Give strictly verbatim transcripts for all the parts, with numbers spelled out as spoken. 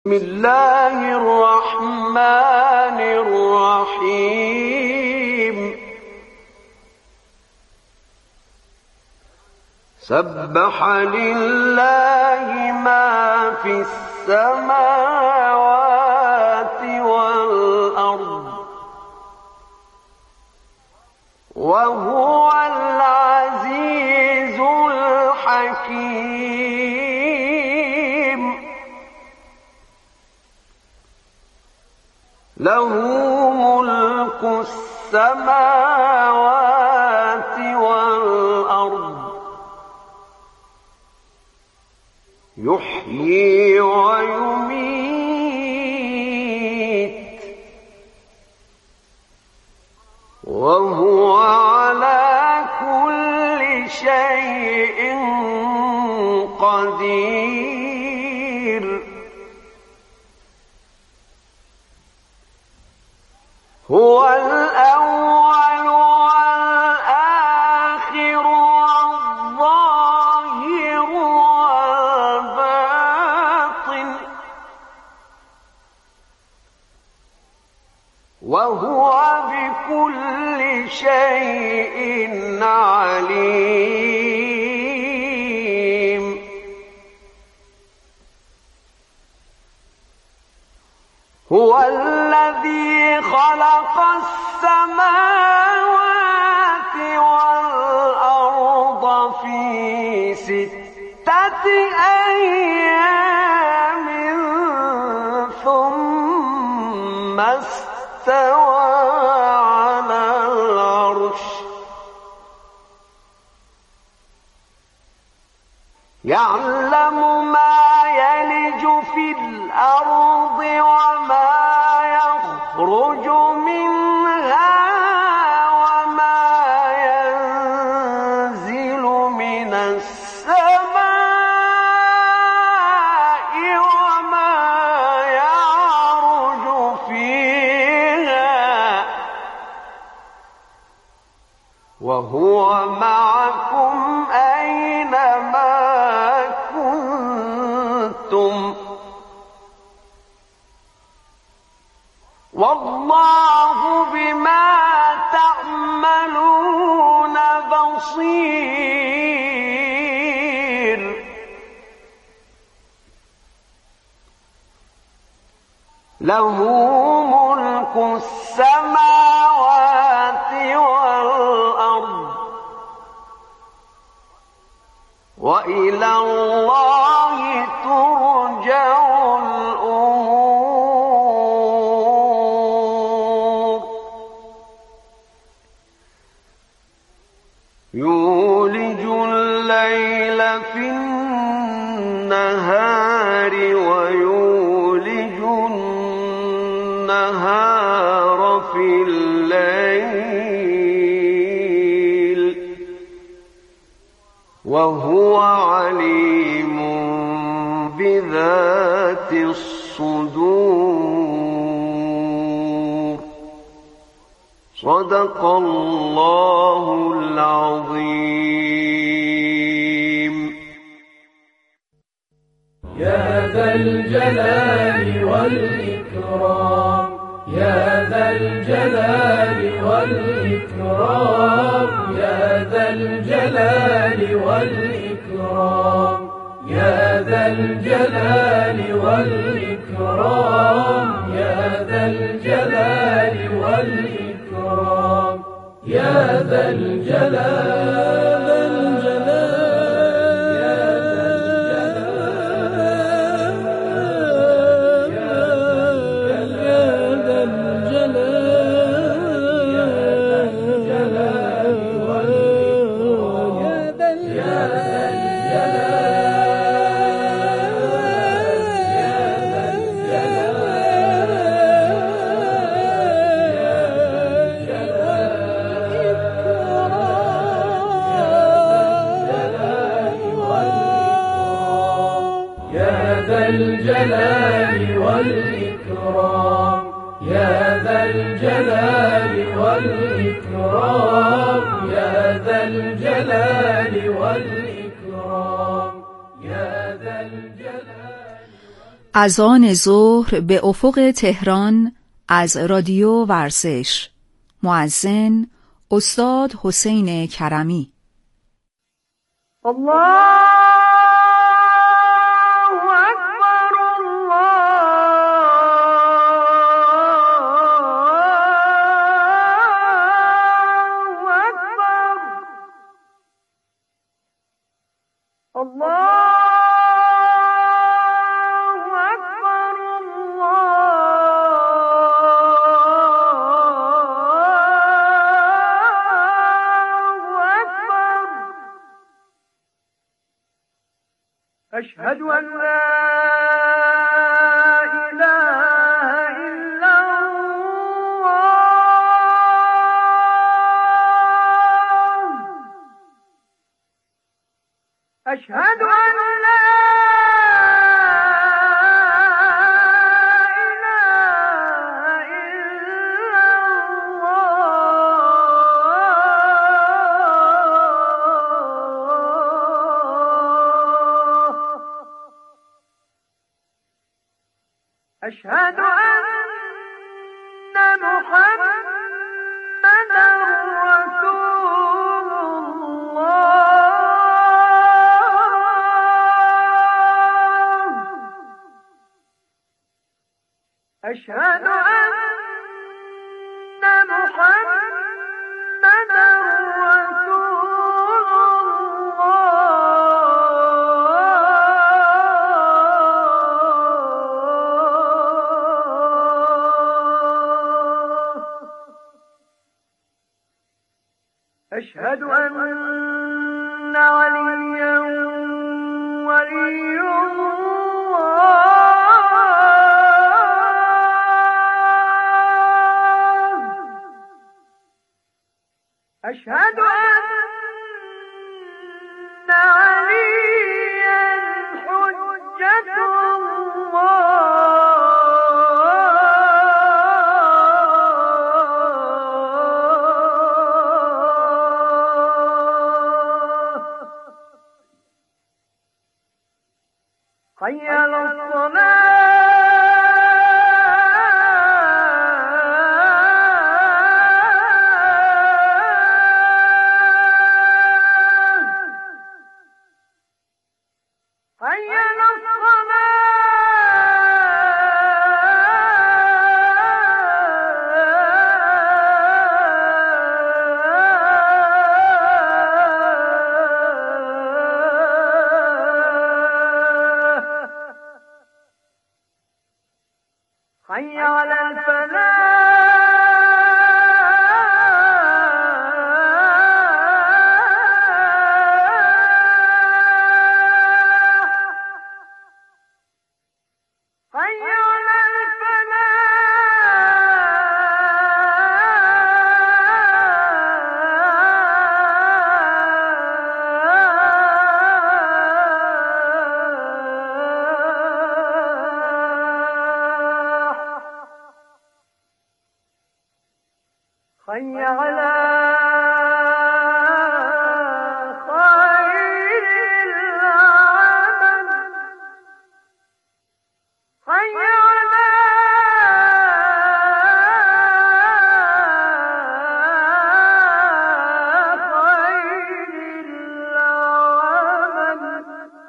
بسم الله الرحمن الرحيم. سبح لله ما في السماوات والأرض وهو العزيز الحكيم. له ملك السماوات والأرض يحيي ويميت وهو على كل شيء قدير. هو الأول والآخر والظاهر والباطن وهو بكل شيء عليم. هو الذي خلق السماوات والأرض في ستة أيام ثم استوى على العرش يعلم ما يلج في الأرض وما يخرج منها وما ينزل من السماء وما يعرج فيها وهو معكم أينما كنتم والله بما تعملون بصير. له ملك السماوات والأرض وإلى الله ترجع الأمور. يولج الليل في النهار ويولج النهار في الليل وهو عليم بذات الصدور. صدق الله العظيم. يا ذا الجلال والإكرام يا ذا الجلال والإكرام يا ذا الجلال والإكرام يا ذا الجلال والإكرام يا ذا الجلال والإكرام يا ذا الجلال الجلال والإكرام يا ذا الجلال والإكرام يا ذا الجلال والإكرام يا ذا الجلال اذان ظهر به افق تهران از رادیو ورزش. مؤذن استاد حسین کرمی. الله اکبر، الله اکبر، الله أشهد أن لا إله إلا الله، أشهد أن لا أشهد أن محمدًا رسول الله، أشهد أن محمدًا رسول أشهد أن عليا ولي الله، أشهد أن عليا حجة الله، حي على الصلاة، حي على حي على الفلاح، حي على حي على خير العمل، حي على خير العمل،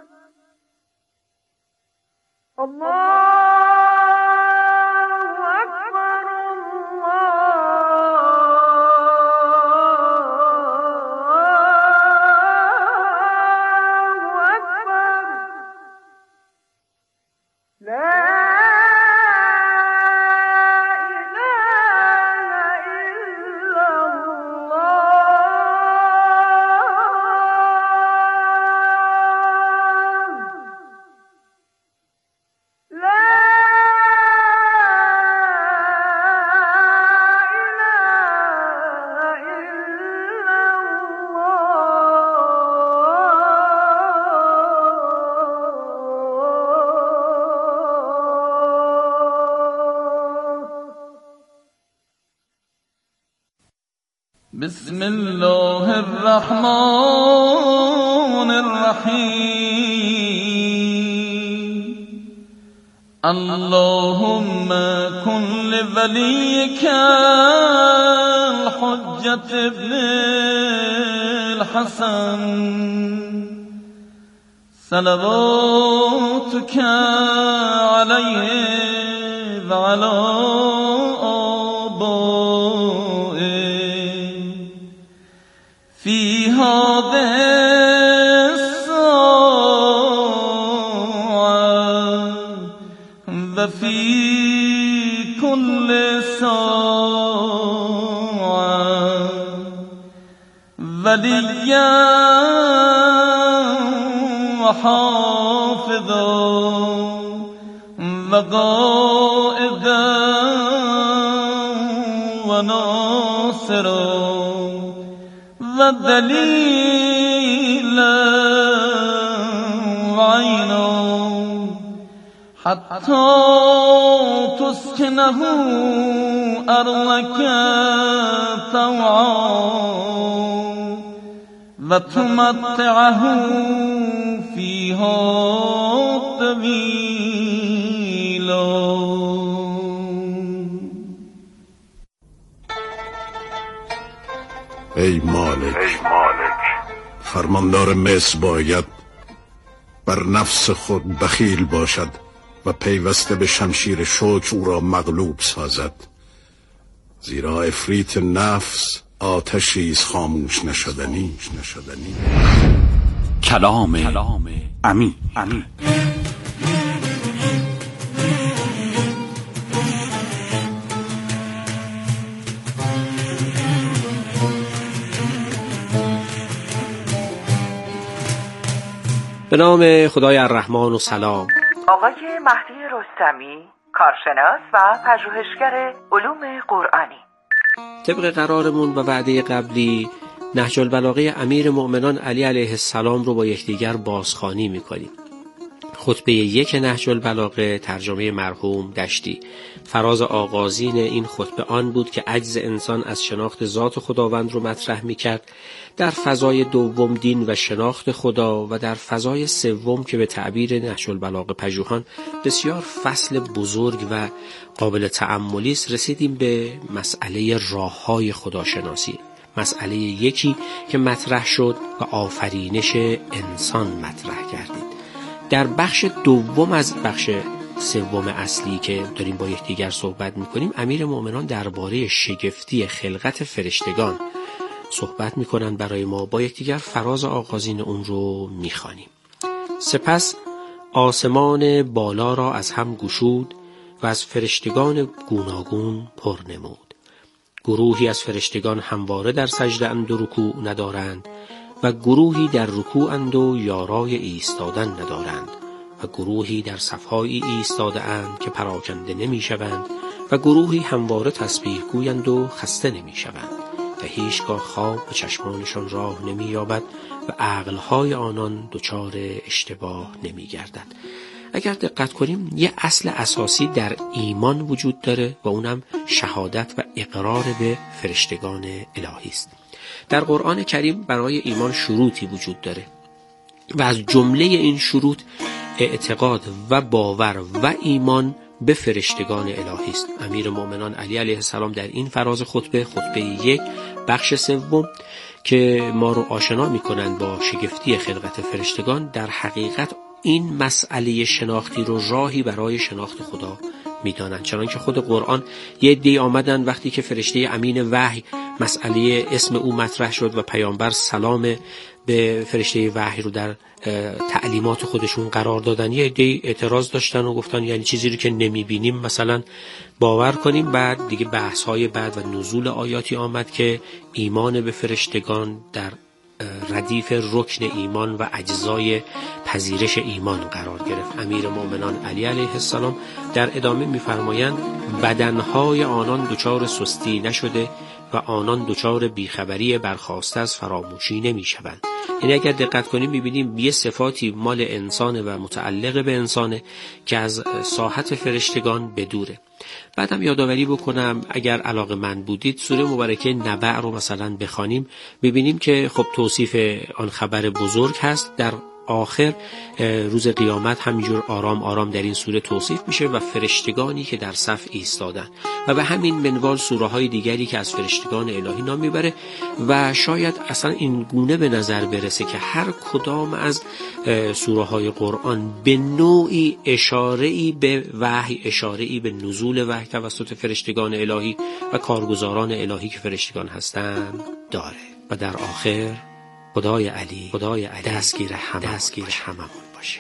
الله بسم الله الرحمن الرحیم اللهم كن لوليك الحجة ابن الحسن صلواتك عليه وعلى آبائه في هذه الساعة وفي كل ساعة وليا وحافظا وقائدا وناصرا ودليلا وعينا حتى تسكنه أرضك طوعا وتمتعه فيها طويلا. ای مالک فرماندار مصر باید بر نفس خود بخیل باشد و پیوسته به شمشیر شوک او را مغلوب سازد، زیرا افریت نفس آتشی است خاموش نشدنی. کلام امین. به نام خدای الرحمن و سلام. آقای مهدی رستمی، کارشناس و پژوهشگر علوم قرآنی. طبق قرارمون و وعده قبلی نهج البلاغه امیر مؤمنان علی علیه السلام رو با یکدیگر بازخوانی میکنیم. خطبه یک نهج البلاغه ترجمه مرحوم دشتی. فراز آغازین این خطبه آن بود که عجز انسان از شناخت ذات خداوند رو مطرح میکرد، در فضای دوم دین و شناخت خدا و در فضای سوم که به تعبیر نهج البلاغه پژوهان بسیار فصل بزرگ و قابل تأملی است، رسیدیم به مسئله راه‌های خداشناسی. مسئله یکی که مطرح شد و آفرینش انسان مطرح کردید. در بخش دوم از بخش سوم اصلی که داریم با یکدیگر صحبت میکنیم، امیر مؤمنان درباره شگفتی خلقت فرشتگان صحبت میکنن برای ما. با یکدیگر فراز آغازین اون رو میخوانیم. سپس آسمان بالا را از هم گشود و از فرشتگان گوناگون پر نمود. گروهی از فرشتگان همواره در سجده اند و رکوع ندارند و گروهی در رکوع اند و یارای ایستادن ندارند و گروهی در صفهایی ایستاده اند که پراکنده نمی شوند و گروهی همواره تسبیح گویند و خسته نمی شوند و هیچگاه خواب به چشمانشان راه نمی یابد و عقلهای آنان دچار اشتباه نمی گردد. اگر دقت کنیم یه اصل اساسی در ایمان وجود داره و اونم شهادت و اقرار به فرشتگان الهی است. در قرآن کریم برای ایمان شروطی وجود داره و از جمله این شروط اعتقاد و باور و ایمان به فرشتگان الهی است. امیر مؤمنان علی علیه السلام در این فراز خطبه خطبه یک بخش سوم که ما رو آشنا می‌کنند با شگفتی خلقت فرشتگان، در حقیقت این مسئله شناختی رو راهی برای شناخت خدا میدانند. چنانکه خود قرآن یه عده‌ای آمدن وقتی که فرشته امین وحی مسئله اسم او مطرح شد و پیامبر سلام به فرشته وحی رو در تعلیمات خودشون قرار دادن، یه عده‌ای اعتراض داشتن و گفتن یعنی چیزی رو که نمیبینیم مثلا باور کنیم. بعد دیگه بحث‌های بعد و نزول آیاتی آمد که ایمان به فرشتگان در ردیف رکن ایمان و اجزای پذیرش ایمان قرار گرفت. امیر مؤمنان علی علیه السلام در ادامه می‌فرمایند بدنهای آنان دچار سستی نشده و آنان دچار بیخبری برخاسته از فراموشی نمی‌شوند. یعنی اگر دقت کنیم می‌بینیم یه صفاتی مال انسانه و متعلق به انسانه که از ساحت فرشتگان بدوره. بعدم یادآوری بکنم اگر علاقه‌مند بودید سوره مبارکه نبع رو مثلا بخوانیم، ببینیم که خب توصیف آن خبر بزرگ هست. در آخر روز قیامت همینجور آرام آرام در این سوره توصیف میشه و فرشتگانی که در صف ایستادن و به همین منوال سوره های دیگری که از فرشتگان الهی نام میبره و شاید اصلا این گونه به نظر برسه که هر کدام از سوره های قرآن به نوعی اشاره‌ای به وحی، اشاره‌ای به نزول وحی توسط فرشتگان الهی و کارگزاران الهی که فرشتگان هستند داره. و در آخر خدای علی خدای علی دستگیر همه دستگیر هممون باشه.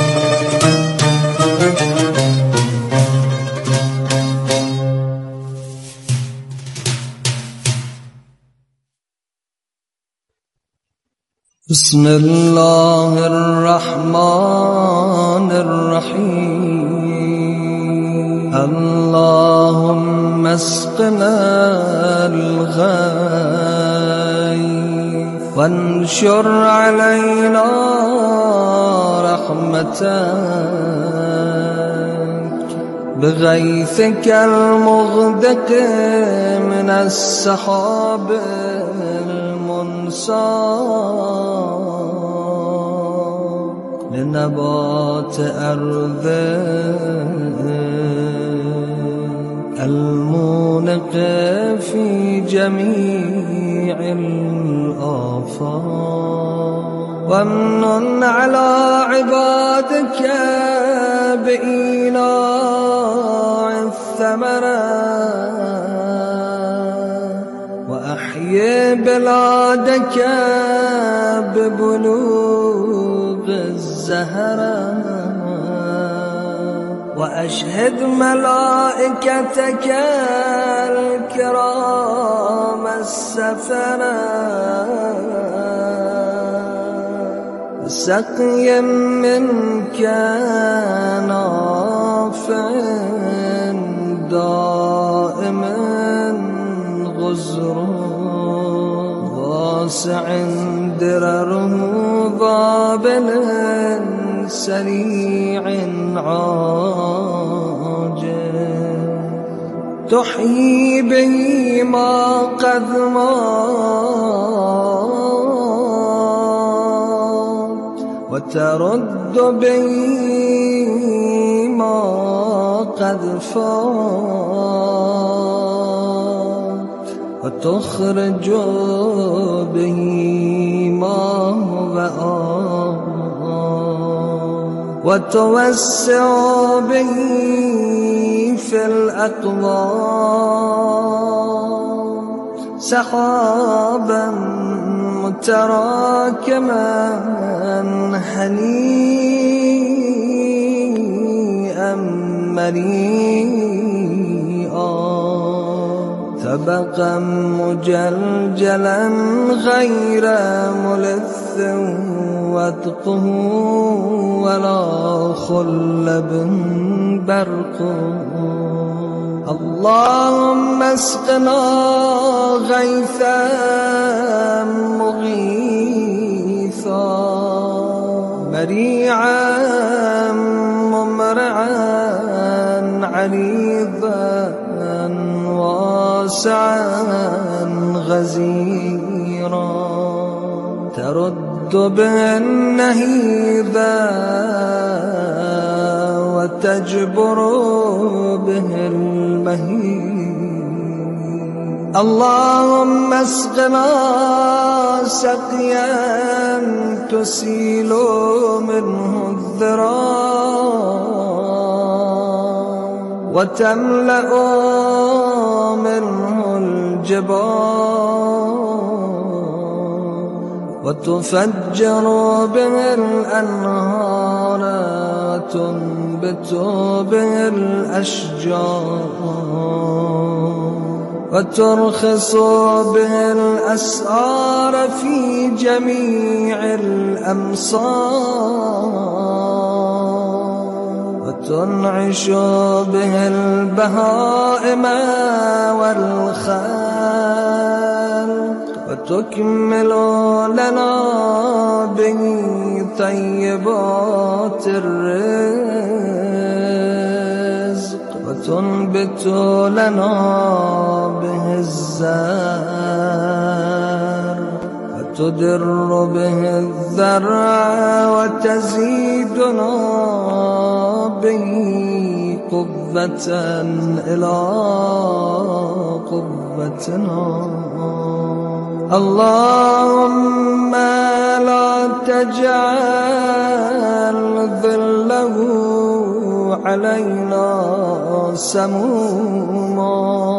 بسم الله الرحمن الرحیم اللهم اسقنا الغیث وانشر علينا رحمتك بغيثك المغدق من السحاب المنساق لنبات أرض المونق في جميع الآفاق وامنن على عبادك بإيناع الثمرات وأحيي بلادك ببلوغ الزهرات وأشهد ملائكتك الكرام السفرة سقي منك نافع دائم غزر واسع درره ضابل سريع عاجل تحيي به ما قد مات وترد به ما قد فات وتخرج به ما هو آت وتوسع به في الأقوات سحابا متراكما هنيئا مريئا طبقا مجلجلا غير ملث واتقه ولا خلب برق اللهم اسقنا غيثا مغيثا مريعا ممرعا عريضا واسعا غزيرا ترد به النهيبا وتجبر به المهيب اللهم اسقنا سقيا تسيل منه الذراع وتملأ منه الجبال وتفجر به الأنهار وتنبت به الأشجار وترخص به الأسعار في جميع الأمصار وتنعش به البهائم والخلق وتكمل لنا به طيبات الرزق وتنبت لنا به الزرع وتدر به الذرع وتزيدنا به قوة إلى قوتنا. اللهم لا تجعل ظله علينا سموما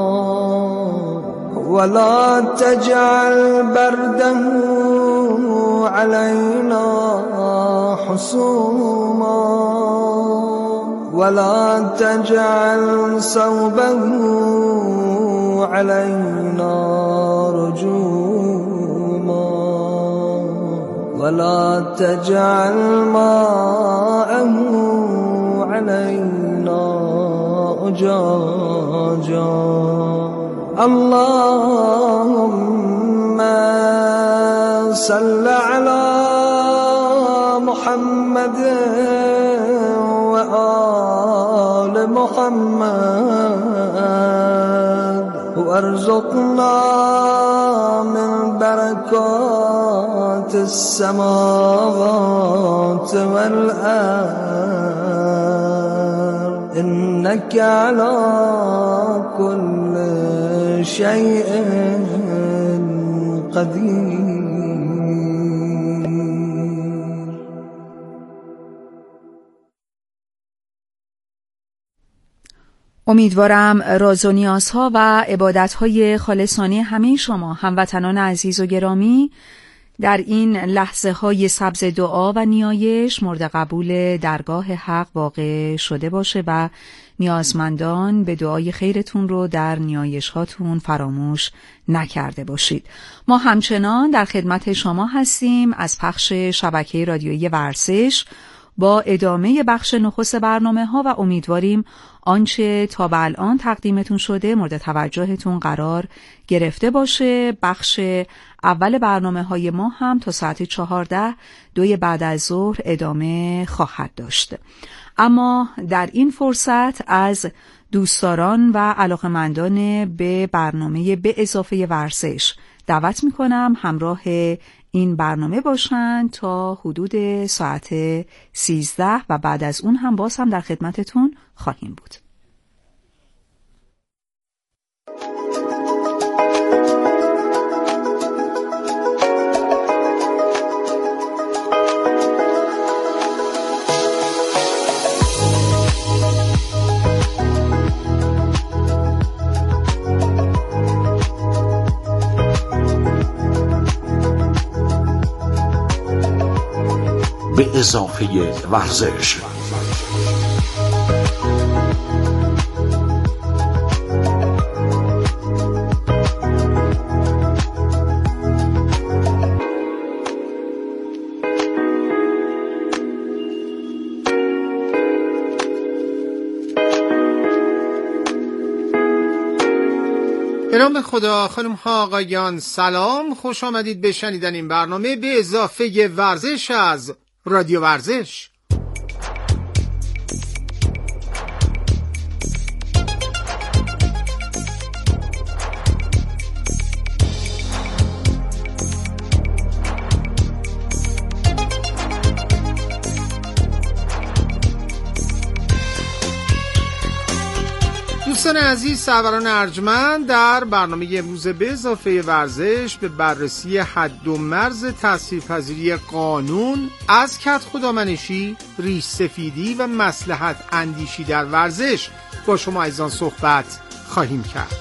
ولا تجعل برده علينا حسوما ولا تجعل صوبه علينا رجوما ولا تجعل ماءه علينا أجاجا. اللهم صل على محمد وآل محمد وارزقنا من بركات السماوات والأرض إنك على كل شيء قدير. امیدوارم راز و نیازها و عبادتهای خالصانه همه شما هموطنان عزیز و گرامی در این لحظه های سبز دعا و نیایش مورد قبول درگاه حق واقع شده باشه و نیازمندان به دعای خیرتون رو در نیایش هاتون فراموش نکرده باشید. ما همچنان در خدمت شما هستیم از پخش شبکه رادیویی ورزش با ادامه بخش نخست برنامه ها و امیدواریم آنچه تا به الان تقدیمتون شده مورد توجهتون قرار گرفته باشه. بخش اول برنامه های ما هم تا ساعت چهارده دوی بعد از ظهر ادامه خواهد داشت. اما در این فرصت از دوستداران و علاقمندان به برنامه به اضافه ورزش دعوت میکنم همراه این برنامه باشند تا حدود ساعت سیزده و بعد از اون هم باز هم در خدمتتون خواهیم بود. به اضافه ورزش. به نام خدا. خانم ها آقایان سلام، خوش آمدید به شنیدن این برنامه به اضافه ورزش از رادیو ورزش. دوستان عزیز، سروران ارجمند، در برنامه امروز به اضافه ورزش به بررسی حد و مرز تاثیرپذیری قانون از کدخدامنشی، ریش سفیدی و مصلحت اندیشی در ورزش با شما عزیزان صحبت خواهیم کرد.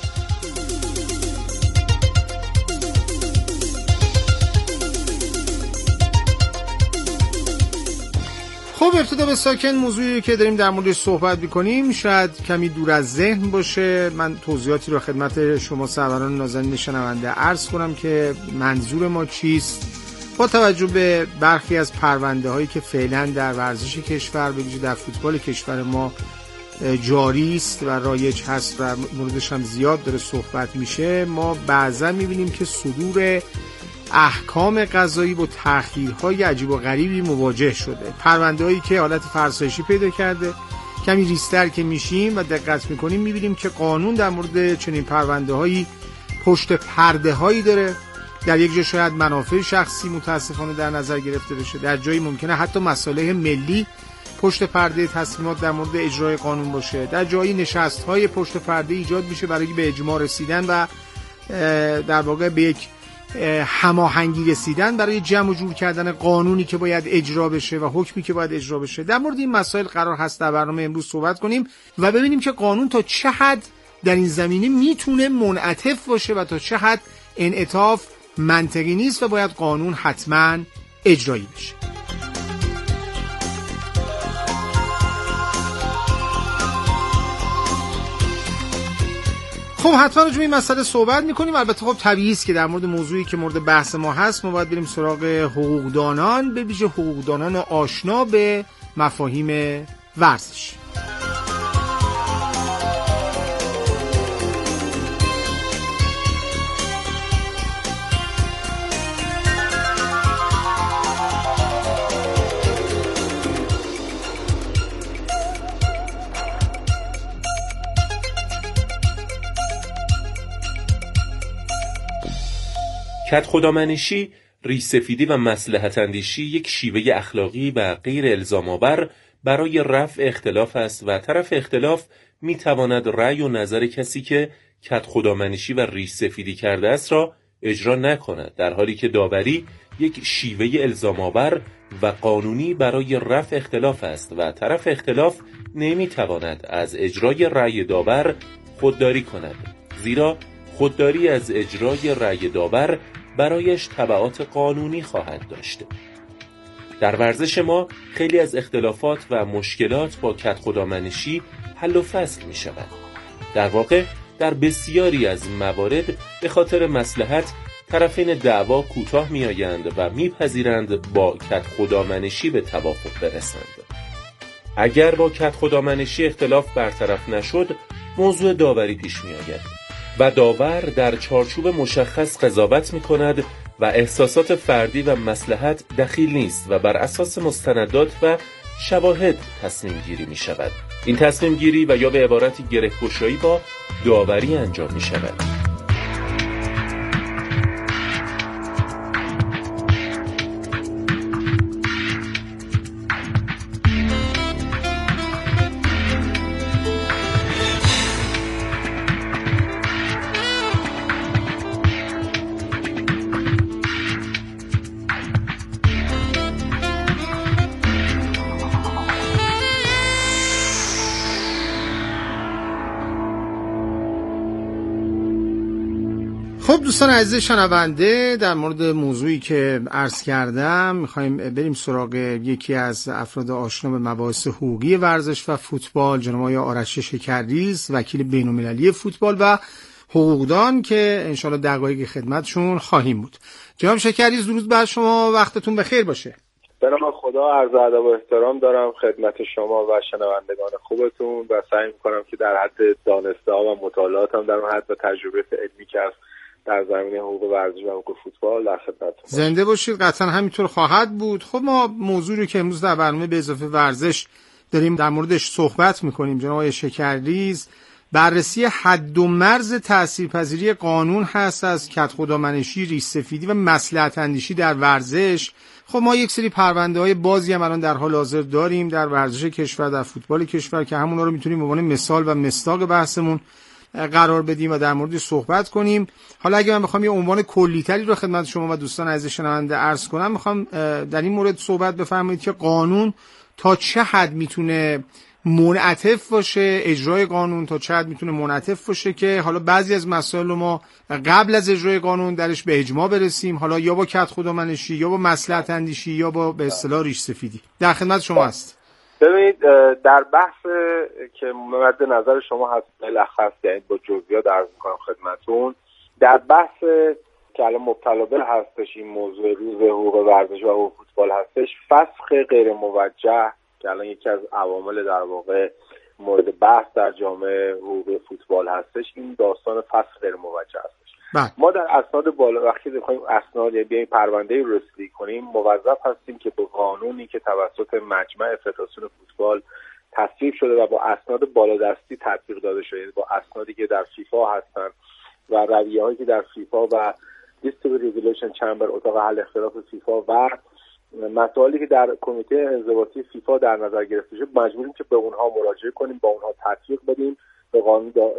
خب ابتدا به ساکن موضوعی که داریم در موردش صحبت می‌کنیم شاید کمی دور از ذهن باشه. من توضیحاتی رو خدمت شما سروران نازنین شنونده عرض کنم که منظور ما چیست با توجه به برخی از پرونده‌هایی که فعلا در ورزش کشور به ویژه در فوتبال کشور ما جاری است و رایج هست و موردش هم زیاد داره صحبت میشه. ما بعضا می‌بینیم که صدور احکام قضایی با تأخیرهای عجیب و غریبی مواجه شده. پرونده‌هایی که حالت فرسایشی پیدا کرده، کمی ریستر که میشیم و دقت میکنیم میبینیم که قانون در مورد چنین پرونده‌هایی پشت پرده‌هایی داره در یک جا شاید منافع شخصی متاسفانه در نظر گرفته بشه، در جایی ممکنه حتی مصالح ملی پشت پرده تصمیمات در مورد اجرای قانون باشه، در جایی نشست‌های پشت پرده ایجاد میشه برای به اجماع رسیدن و در واقع به یک هماهنگی رسیدن برای جمع و جور کردن قانونی که باید اجرا بشه و حکمی که باید اجرا بشه. در مورد این مسائل قرار هست در برنامه امروز صحبت کنیم و ببینیم که قانون تا چه حد در این زمینه میتونه منعطف باشه و تا چه حد انعطاف منطقی نیست و باید قانون حتما اجرایی بشه. خب حتما راجع به این مسئله صحبت می‌کنیم. البته خب طبیعی است که در مورد موضوعی که مورد بحث ما هست ما باید بریم سراغ حقوقدانان، به ویژه حقوقدانان آشنا به مفاهیم ورزش. کدخدامنشی، ریش‌سفیدی و مصلحت اندیشی یک شیوه اخلاقی و غیر الزام آور برای رفع اختلاف است و طرف اختلاف می تواند رأی و نظر کسی که کدخدامنشی و ریش‌سفیدی کرده است را اجرا نکند، در حالی که داوری یک شیوه الزام آور و قانونی برای رفع اختلاف است و طرف اختلاف نمی تواند از اجرای رأی داور خودداری کند، زیرا خودداری از اجرای رأی داور برایش تبعات قانونی خواهد داشت. در ورزش ما خیلی از اختلافات و مشکلات با کدخدامنشی حل و فصل می شود. در واقع در بسیاری از موارد به خاطر مصلحت طرفین دعوا کوتاه می آیند و می پذیرند با کدخدامنشی به توافق برسند. اگر با کدخدامنشی اختلاف برطرف نشد، موضوع داوری پیش می آید و داور در چارچوب مشخص قضاوت می کند و احساسات فردی و مصلحت دخیل نیست و بر اساس مستندات و شواهد تصمیم گیری می شود. این تصمیم گیری و یا به عبارتی گره‌گشایی با داوری انجام می شود. خب دوستان عزیز شنونده، در مورد موضوعی که عرض کردم میخوایم بریم سراغ یکی از افراد آشنا به مباحث حقوقی ورزش و فوتبال، جناب آقای آرش شکرریز، وکیل بین‌المللی فوتبال و حقوقدان که انشالله دقایق خدمتشون خواهیم بود. جناب شکرریز درود بر شما، وقتتون بخیر باشه. به نام خدا عرض ادب و احترام دارم خدمت شما و شنوندگان خوبتون و سعی میکنم که در حد دانسته ها و مطالعاتم در اون حد و تجربه علمی که هست در زمینه حقوق ورزش و حقوق فوتبال در خدمتتون. زنده باشید، قطعا همینطور خواهد بود. خب ما موضوعی که امروز در برنامه به اضافه ورزش داریم در موردش صحبت میکنیم، جناب آقای شکرریز، بررسی حد و مرز تاثیرپذیری قانون هست از کدخدامنشی، ریش‌سفیدی و مصلحت اندیشی در ورزش. خب ما یک سری پرونده‌های بازی هم الان در حال حاضر داریم در ورزش کشور، در فوتبال کشور که همونا رو میتونیم به عنوان مثال و مصداق بحثمون قرار بدیم و در موردش صحبت کنیم. حالا اگه من بخوام یه عنوان کلی‌تری رو خدمت شما و دوستان عزیز شنونده عرض کنم، میخوام در این مورد صحبت بفرمایید که قانون تا چه حد میتونه منعطف باشه، اجرای قانون تا چه حد میتونه منعطف باشه که حالا بعضی از مسائل رو ما قبل از اجرای قانون درش به اجماع برسیم، حالا یا با کدخدامنشی یا با مصلحت اندیشی یا با به اصطلاح ریش‌سفیدی. در خدمت شما هست. ببینید در بحث که مد نظر شما هست ملخص یعنی با جزئیات عرض می‌کنم خدمتتون، در بحث که الان مبتلا به هستش این موضوع روز حقوق ورزش و حقوق فوتبال هستش، فسخ غیر موجه که الان یکی از عوامل در واقع مورد بحث در جامعه حقوق فوتبال هستش، این داستان فسخ غیر موجه هستش. بله. ما در اسناد بالا وقتی بخوایم اسناد یا بیایم پرونده رو رسیدگی کنیم، موظف هستیم که با قانونی که توسط مجمع فدراسیون فوتبال تصویب شده و با اسناد بالادستی تطبیق داده شده، با اسنادی که در فیفا هستن و رویه‌هایی که در فیفا و Dispute Resolution Chamber اتاق حل اختلاف فیفا و مسائلی که در کمیته انضباطی فیفا در نظر گرفته شده مجبوریم که به اونها مراجعه کنیم، با اونها تطبیق بدیم، به قانون